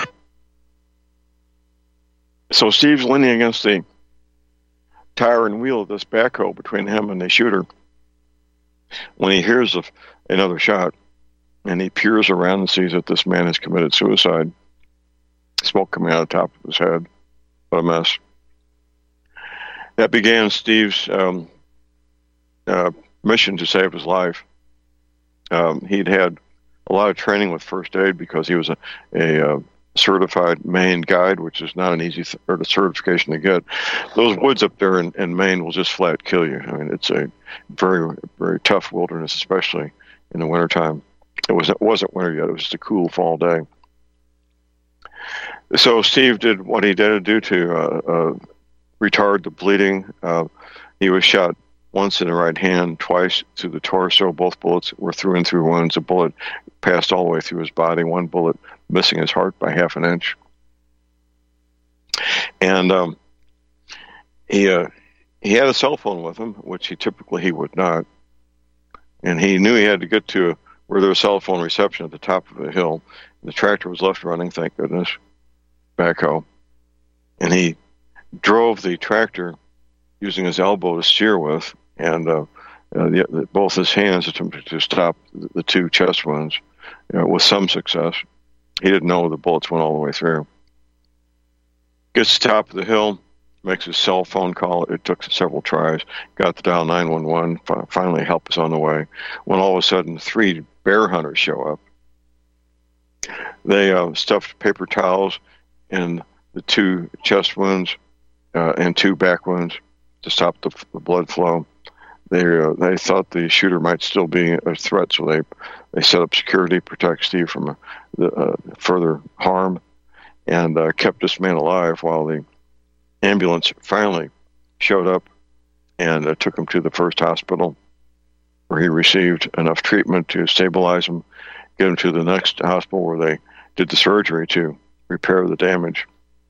B: So Steve's leaning against the tire and wheel of this backhoe between him and the shooter when he hears of another shot, and he peers around and sees that this man has committed suicide. Smoke coming out of the top of his head. What a mess. That began Steve's um, uh, mission to save his life. Um, he'd had a lot of training with first aid because he was a, a, a certified Maine guide, which is not an easy th- or certification to get. Those woods up there in, in Maine will just flat kill you. I mean, it's a very, very tough wilderness, especially in the wintertime. It, was, it wasn't winter yet. It was just a cool fall day. So Steve did what he did do to uh, uh, retard the bleeding. Uh, he was shot once in the right hand, twice through the torso. Both bullets were through and through wounds. A bullet passed all the way through his body, one bullet missing his heart by half an inch. And um, he uh, he had a cell phone with him, which he typically he would not. And he knew he had to get to where there was cell phone reception at the top of the hill. The tractor was left running, thank goodness, backhoe. And he drove the tractor using his elbow to steer with, and uh, uh, the, the, both his hands to, to stop the, the two chest wounds, you know, with some success. He didn't know the bullets went all the way through. Gets to the top of the hill, makes his cell phone call. It took several tries. Got to dial nine one one. Finally, help was on the way. When all of a sudden, three bear hunters show up. They uh, stuffed paper towels in the two chest wounds uh, and two back wounds to stop the, the blood flow. They uh, they thought the shooter might still be a threat, so they they set up security to protect Steve from uh, the, uh, further harm, and uh, kept this man alive while the ambulance finally showed up and uh, took him to the first hospital, where he received enough treatment to stabilize him, get him to the next hospital where they did the surgery to repair the damage.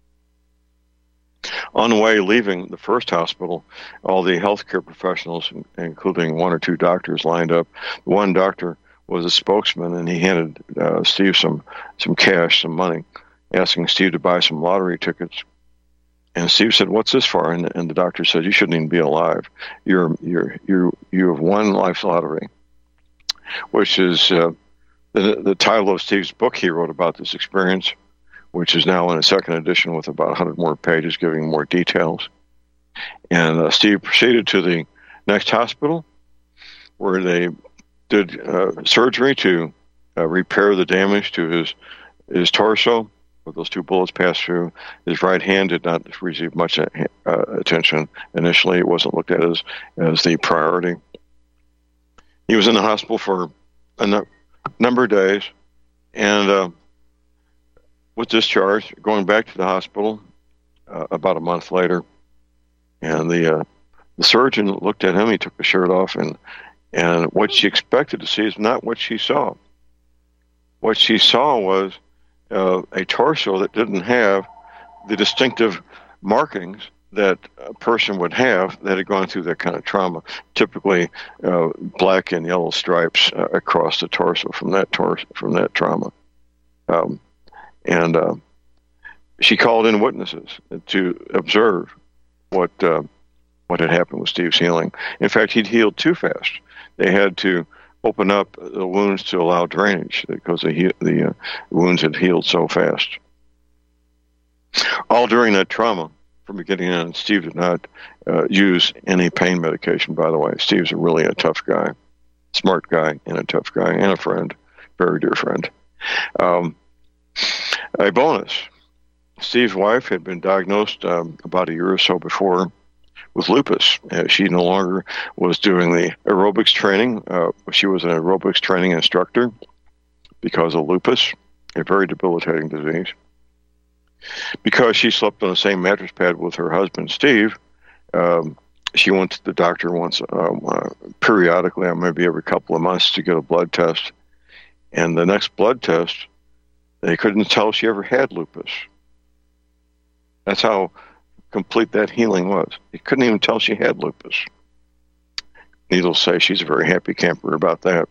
B: On the way leaving the first hospital, all the healthcare professionals, including one or two doctors, lined up. One doctor was a spokesman, and he handed uh, Steve some, some cash, some money, asking Steve to buy some lottery tickets. And Steve said, "What's this for?" And, and the doctor said, "You shouldn't even be alive. You're you're you you have won life's lottery," which is uh, the the title of Steve's book he wrote about this experience, which is now in a second edition with about one hundred more pages, giving more details. And uh, Steve proceeded to the next hospital, where they did uh, surgery to uh, repair the damage to his his torso. Where those two bullets passed through. His right hand did not receive much uh, attention initially. It wasn't looked at as, as the priority. He was in the hospital for a no- number of days, and uh, was discharged, going back to the hospital uh, about a month later. And the uh, the surgeon looked at him. He took the shirt off, and and what she expected to see is not what she saw. What she saw was Uh, a torso that didn't have the distinctive markings that a person would have that had gone through that kind of trauma. Typically, uh, black and yellow stripes uh, across the torso from that tor- from that trauma. Um, and uh, she called in witnesses to observe what uh, what had happened with Steve's healing. In fact, he'd healed too fast. They had to open up the wounds to allow drainage because the, he- the uh, wounds had healed so fast. All during that trauma, from beginning to end, Steve did not uh, use any pain medication, by the way. Steve's a really a tough guy, smart guy, and a tough guy, and a friend, very dear friend. Um, a bonus, Steve's wife had been diagnosed um, about a year or so before with lupus. Uh, she no longer was doing the aerobics training. Uh, she was an aerobics training instructor because of lupus, a very debilitating disease. Because she slept on the same mattress pad with her husband, Steve, um, she went to the doctor once, um, uh, periodically, or maybe every couple of months, to get a blood test. And the next blood test, they couldn't tell she ever had lupus. That's how complete that healing was. He couldn't even tell she had lupus. Needless to say, she's a very happy camper about that.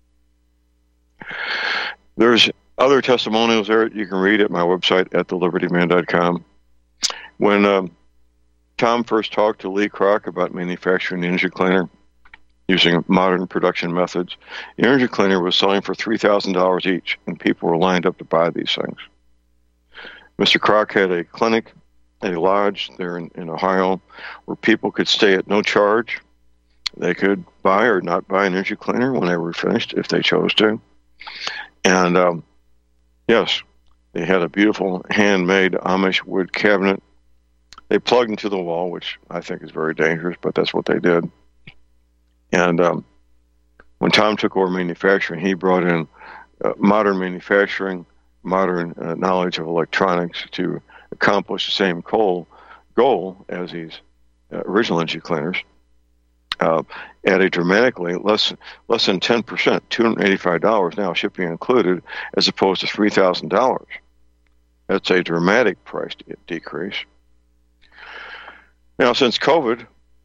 B: There's other testimonials there you can read at my website at the liberty man dot com. When um, Tom first talked to Lee Kroc about manufacturing the energy cleaner using modern production methods, the energy cleaner was selling for three thousand dollars each, and people were lined up to buy these things. Mister Kroc had a clinic, a lodge there in, in Ohio, where people could stay at no charge. They could buy or not buy an energy cleaner when they were finished, if they chose to. And um, yes, they had a beautiful handmade Amish wood cabinet. They plugged into the wall, which I think is very dangerous, but that's what they did. And um, when Tom took over manufacturing, he brought in uh, modern manufacturing, modern uh, knowledge of electronics to accomplish the same goal, goal as these uh, original energy cleaners uh, at a dramatically less less than ten percent, two hundred eighty-five dollars now, shipping included, as opposed to three thousand dollars. That's a dramatic price de- decrease. Now, since COVID,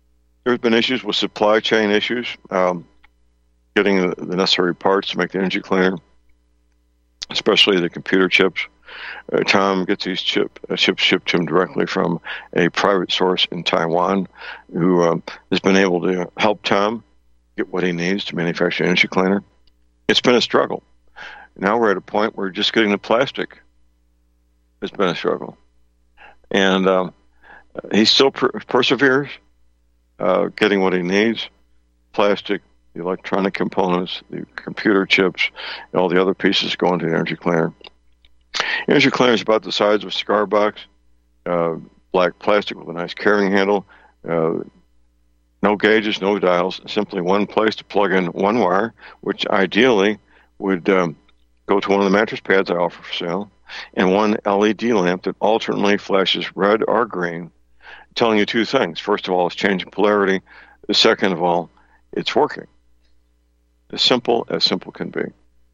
B: there's been issues with supply chain issues, um, getting the, the necessary parts to make the energy cleaner, especially the computer chips. Uh, Tom gets these chip, uh, chips shipped to him directly from a private source in Taiwan who um, has been able to help Tom get what he needs to manufacture an energy cleaner. It's been a struggle. Now we're at a point where just getting the plastic has been a struggle. And um, he still per- perseveres, uh, getting what he needs, plastic, the electronic components, the computer chips, and all the other pieces go into the energy cleaner. Energy cleaner is about the size of a cigar box, uh, black plastic with a nice carrying handle, uh, no gauges, no dials, simply one place to plug in one wire, which ideally would um, go to one of the mattress pads I offer for sale, and one L E D lamp that alternately flashes red or green, telling you two things. First of all, it's changing polarity. Second of all, it's working. As simple as simple can be.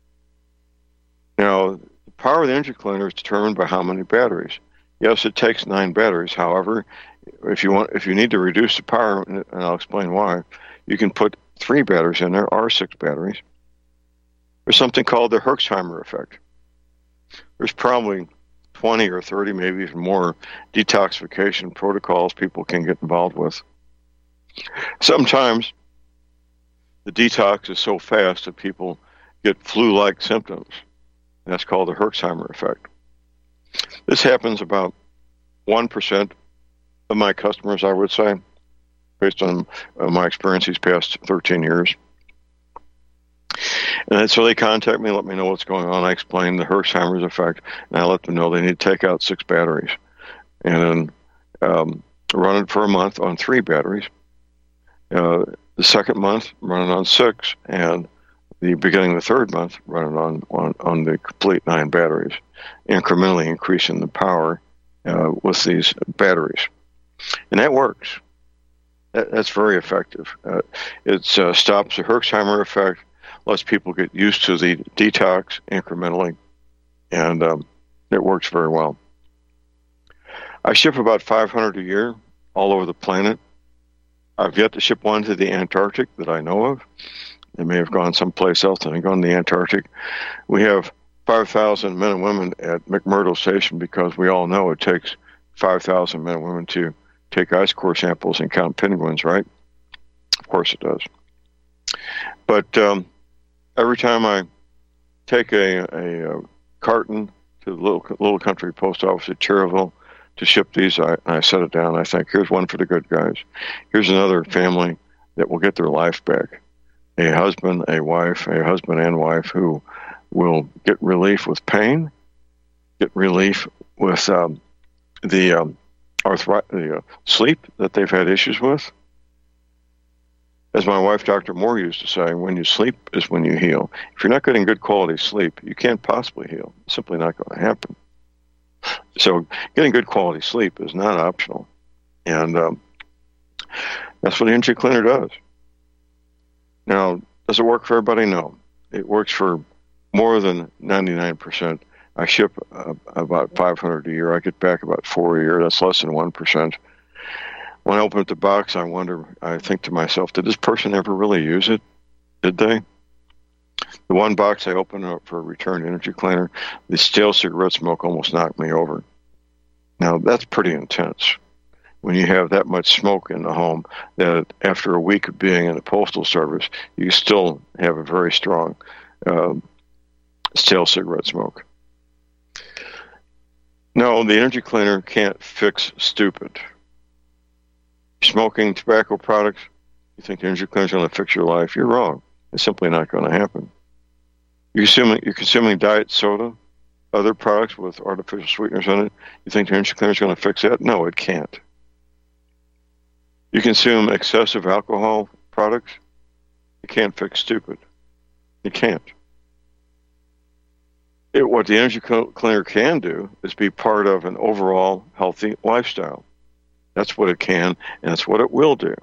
B: Now, the power of the energy cleaner is determined by how many batteries. Yes, it takes nine batteries. However, if you want, if you need to reduce the power, and I'll explain why, you can put three batteries in there or six batteries. There's something called the Herxheimer effect. There's probably twenty or thirty, maybe even more, detoxification protocols people can get involved with. Sometimes the detox is so fast that people get flu-like symptoms. And that's called the Herxheimer effect. This happens about one percent of my customers, I would say, based on uh, my experience these past thirteen years. And so they contact me, let me know what's going on. I explain the Herxheimer's effect, and I let them know they need to take out six batteries. And then um, run it for a month on three batteries. Uh, the second month, run it on six, and the beginning of the third month, run it on, on, on the complete nine batteries, incrementally increasing the power uh, with these batteries. And that works. That, that's very effective. Uh, it uh, stops the Herxheimer effect, lets people get used to the detox incrementally, and um, it works very well. I ship about five hundred a year all over the planet. I've yet to ship one to the Antarctic that I know of. They may have gone someplace else and gone to the Antarctic. We have five thousand men and women at McMurdo Station because we all know it takes five thousand men and women to take ice core samples and count penguins, right? Of course it does. But um, every time I take a, a, a carton to the little, little country post office at Cherville to ship these, I, I set it down. I think, here's one for the good guys. Here's another family that will get their life back. A husband, a wife, a husband and wife who will get relief with pain, get relief with um, the, um, arthritis, the uh, sleep that they've had issues with. As my wife, Doctor Moore, used to say, when you sleep is when you heal. If you're not getting good quality sleep, you can't possibly heal. It's simply not going to happen. So getting good quality sleep is not optional. And um, that's what the energy cleaner does. Now, does it work for everybody? No. It works for more than ninety-nine percent. I ship uh, about five hundred a year. I get back about four a year. That's less than one percent. When I open up the box, I wonder, I think to myself, did this person ever really use it? Did they? The one box I opened up for a return energy cleaner, the stale cigarette smoke almost knocked me over. Now, that's pretty intense. When you have that much smoke in the home, that after a week of being in the Postal Service, you still have a very strong uh, stale cigarette smoke. No, the energy cleaner can't fix stupid. Smoking tobacco products, you think the energy cleaner is going to fix your life? You're wrong. It's simply not going to happen. You're consuming, you're consuming diet soda, other products with artificial sweeteners in it. You think the energy cleaner is going to fix that? No, it can't. You consume excessive alcohol products, you can't fix stupid. You can't. It, what the energy cleaner can do is be part of an overall healthy lifestyle. That's what it can, and that's what it will do.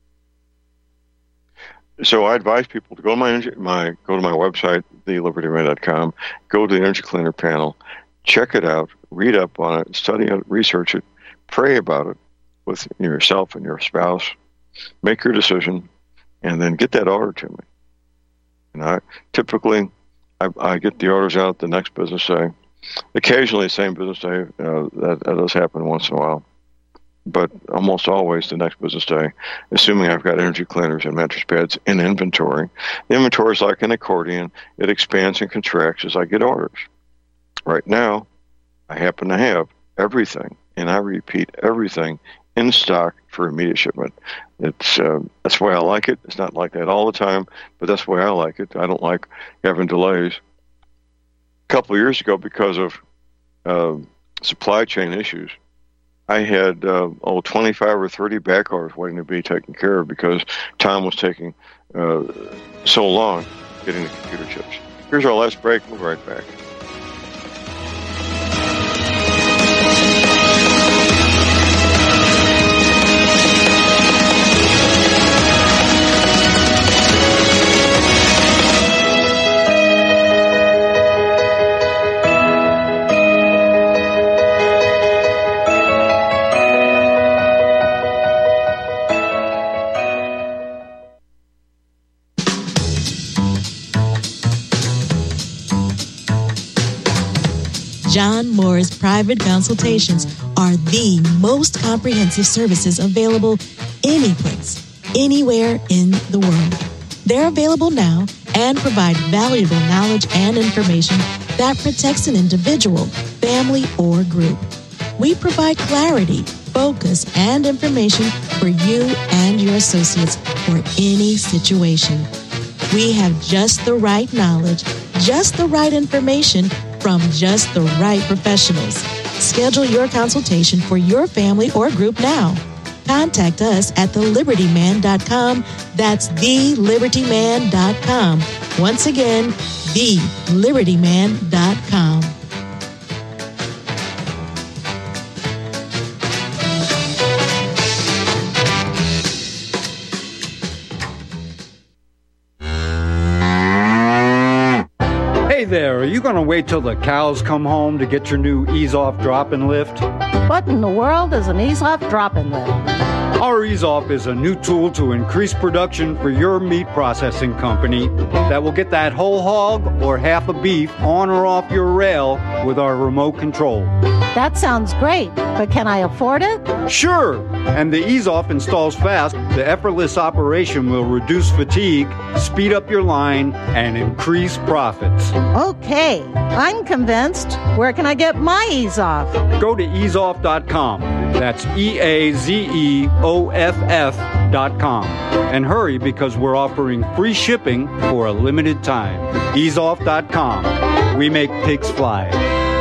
B: So I advise people to go to my, energy, my go to my website, the liberty man dot com, go to the energy cleaner panel, check it out, read up on it, study it, research it, pray about it with yourself and your spouse, make your decision, and then get that order to me. You know, I, typically, I, I get the orders out the next business day. Occasionally, same business day. Uh, that, that does happen once in a while. But almost always the next business day, assuming I've got energy cleaners and mattress pads in inventory. The inventory is like an accordion. It expands and contracts as I get orders. Right now, I happen to have everything, and I repeat, everything in stock for immediate shipment. It's uh, that's the way I like it. It's not like that all the time, but that's the way I like it. I don't like having delays. A couple of years ago, because of uh, supply chain issues, I had uh, oh twenty-five or thirty back orders waiting to be taken care of because time was taking uh, so long getting the computer chips. Here's our last break. We'll be right back.
M: John Moore's private consultations are the most comprehensive services available anyplace, anywhere in the world. They're available now and provide valuable knowledge and information that protects an individual, family, or group. We provide clarity, focus, and information for you and your associates for any situation. We have just the right knowledge, just the right information from just the right professionals. Schedule your consultation for your family or group now. Contact us at the liberty man dot com. That's the liberty man dot com. Once again, the liberty man dot com.
N: Hey there, are you going to wait till the cows come home to get your new Ease-Off drop-in lift?
O: What in the world is an Ease-Off drop-in lift?
N: Our Ease-Off is a new tool to increase production for your meat processing company that will get that whole hog or half a beef on or off your rail with our remote control.
O: That sounds great, but can I afford it?
N: Sure! And the Ease-Off installs fast. The effortless operation will reduce fatigue, speed up your line, and increase profits.
O: Okay, I'm convinced. Where can I get my Ease-Off?
N: Go to ease off dot com. That's E A Z E O F F dot com. And hurry because we're offering free shipping for a limited time. ease off dot com. We make pigs fly.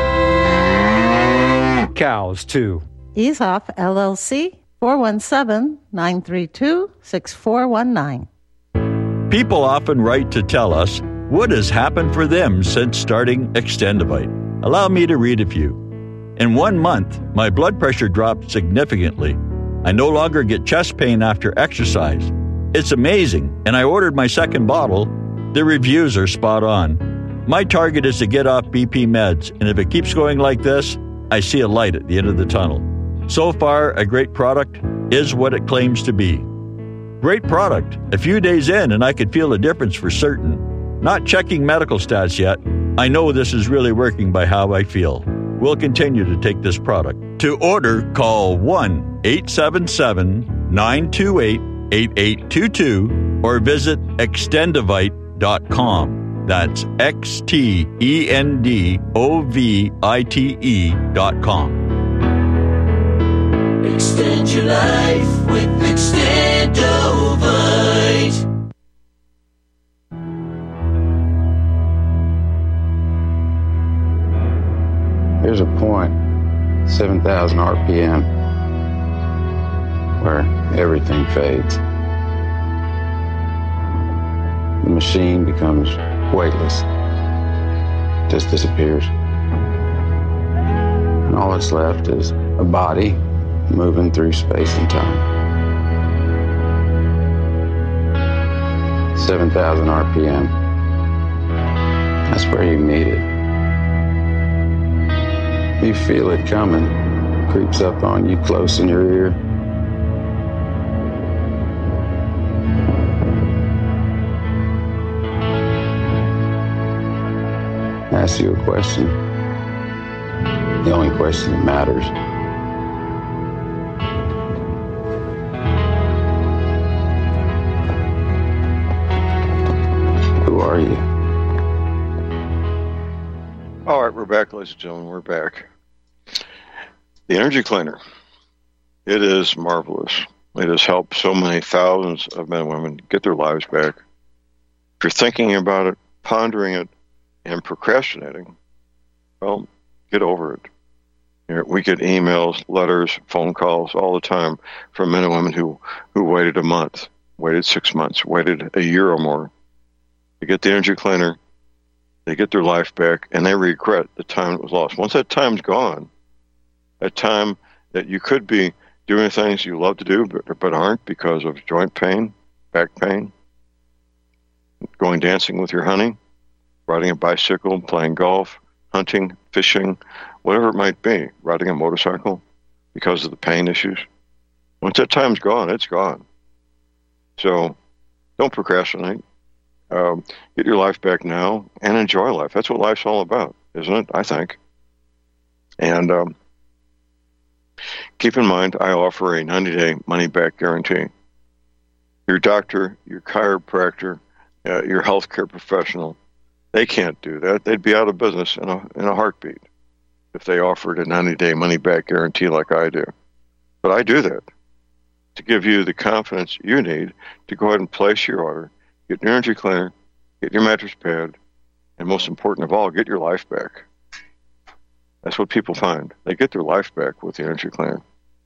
N: Cows, too.
O: Ease-Off, L L C, four one seven, nine three two, six four one nine.
P: People often write to tell us what has happened for them since starting Extendivite. Allow me to read a few. In one month, my blood pressure dropped significantly. I no longer get chest pain after exercise. It's amazing, and I ordered my second bottle. The reviews are spot on. My target is to get off B P meds, and if it keeps going like this, I see a light at the end of the tunnel. So far, a great product is what it claims to be. Great product. A few days in, and I could feel a difference for certain. Not checking medical stats yet. I know this is really working by how I feel. We'll continue to take this product. To order, call one eight seven seven, nine two eight, eight eight two two or visit extendivite dot com. That's X T E N D O V I T E dot com.
L: Extend your life with Extendovite.
Q: There's a point, seven thousand R P M, where everything fades. The machine becomes weightless, just disappears. And all that's left is a body moving through space and time. seven thousand R P M. That's where you meet it. You feel it coming, creeps up on you close in your ear. ask you a question. The only question that matters. Who are you?
B: All right, we're back, ladies and gentlemen. We're back. The Energy Cleaner. It is marvelous. It has helped so many thousands of men and women get their lives back. If you're thinking about it, pondering it, and procrastinating, well, get over it. You know, we get emails, letters, phone calls all the time from men and women who, who waited a month, waited six months, waited a year or more to get the Energy Cleaner. They get their life back, and they regret the time that was lost. Once that time's gone, that time that you could be doing things you love to do but, but aren't because of joint pain, back pain, going dancing with your honey, riding a bicycle, playing golf, hunting, fishing, whatever it might be, riding a motorcycle because of the pain issues. Once that time's gone, it's gone. So don't procrastinate. Um, get your life back now and enjoy life. That's what life's all about, isn't it? I think. And um, keep in mind, I offer a ninety-day money-back guarantee. Your doctor, your chiropractor, uh, your healthcare professional, they can't do that. They'd be out of business in a in a heartbeat if they offered a ninety-day money-back guarantee like I do. But I do that to give you the confidence you need to go ahead and place your order, get your Energy Cleaner, get your mattress pad, and most important of all, get your life back. That's what people find. They get their life back with the Energy Cleaner.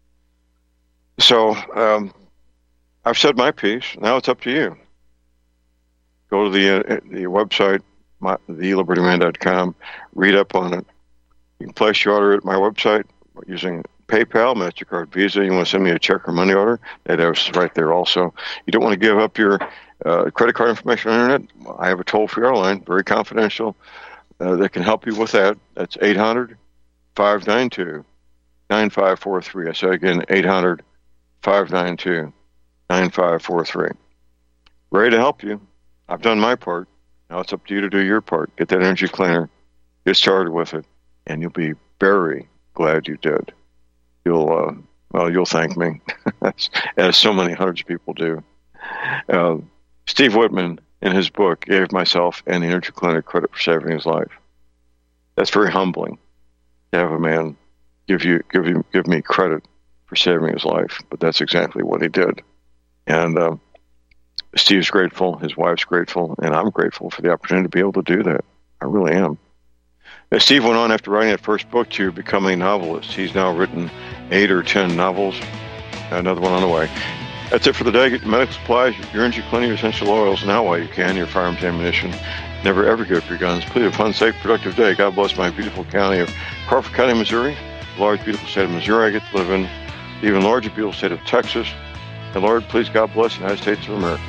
B: So um, I've said my piece. Now it's up to you. Go to the uh, the website, the liberty man dot com, read up on it. You can place your order at my website using PayPal, MasterCard, Visa. You want to send me a check or money order? That is right there also. You don't want to give up your uh, credit card information on the internet? I have a toll-free line, very confidential, uh, that can help you with that. That's eight hundred, five nine two, nine five four three. I say again, eight hundred, five nine two, nine five four three. Ready to help you. I've done my part. Now it's up to you to do your part. Get that Energy Cleaner. Get started with it, and you'll be very glad you did. You'll, uh, well, you'll thank me, as, as so many hundreds of people do. Uh, Steve Whitman, in his book, gave myself and the Energy Cleaner credit for saving his life. That's very humbling to have a man give you, give you, give me credit for saving his life, but that's exactly what he did. And uh, Steve's grateful, his wife's grateful, and I'm grateful for the opportunity to be able to do that. I really am. Now, Steve went on after writing that first book to become a novelist. He's now written eight or ten novels. Another one on the way. That's it for the day. Get your medical supplies, your Energy Cleaner, your essential oils now while you can, your firearms ammunition. Never ever give up your guns. Please have a fun, safe, productive day. God bless my beautiful county of Crawford County, Missouri. The large, beautiful state of Missouri I get to live in. The even larger, beautiful state of Texas. And Lord, please, God bless the United States of America.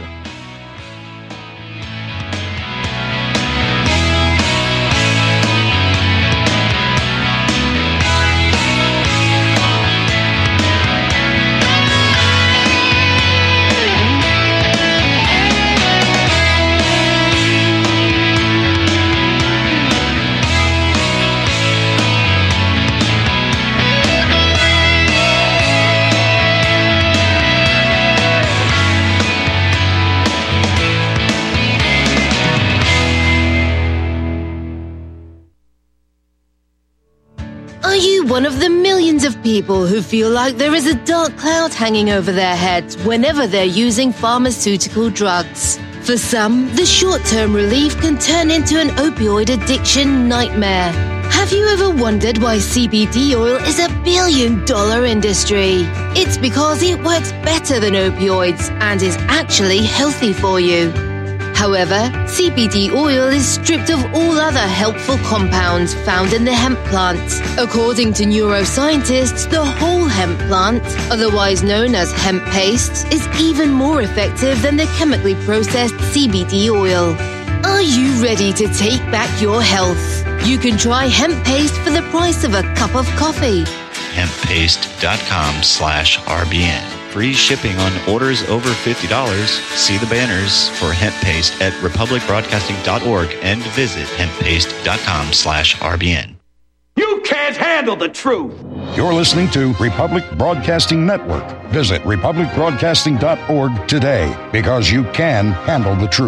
R: One of the millions of people who feel like there is a dark cloud hanging over their heads whenever they're using pharmaceutical drugs. For some, the short-term relief can turn into an opioid addiction nightmare. Have you ever wondered why C B D oil is a billion-dollar industry? It's because it works better than opioids and is actually healthy for you. However, C B D oil is stripped of all other helpful compounds found in the hemp plant. According to neuroscientists, the whole hemp plant, otherwise known as hemp paste, is even more effective than the chemically processed C B D oil. Are you ready to take back your health? You can try hemp paste for the price of a cup of coffee.
S: hemp paste dot com slash R B N. free shipping on orders over fifty dollars. See the banners for hemp paste at republic broadcasting dot org and visit hemp paste dot com slash R B N.
L: You can't handle the truth.
T: You're listening to Republic Broadcasting Network. Visit republic broadcasting dot org today, because you can handle the truth.